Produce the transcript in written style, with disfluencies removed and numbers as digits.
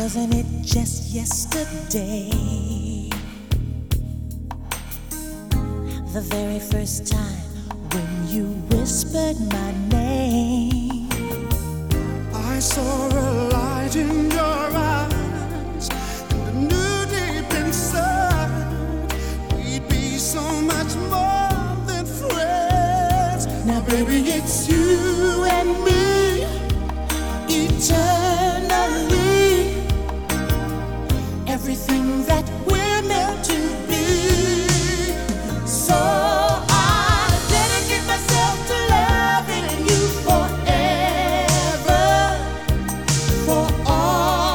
Wasn't it just yesterday? The very first time when you whispered my name, I saw a light in your eyes, and I knew deep inside we'd be so much more than friends. now baby, it's you and me.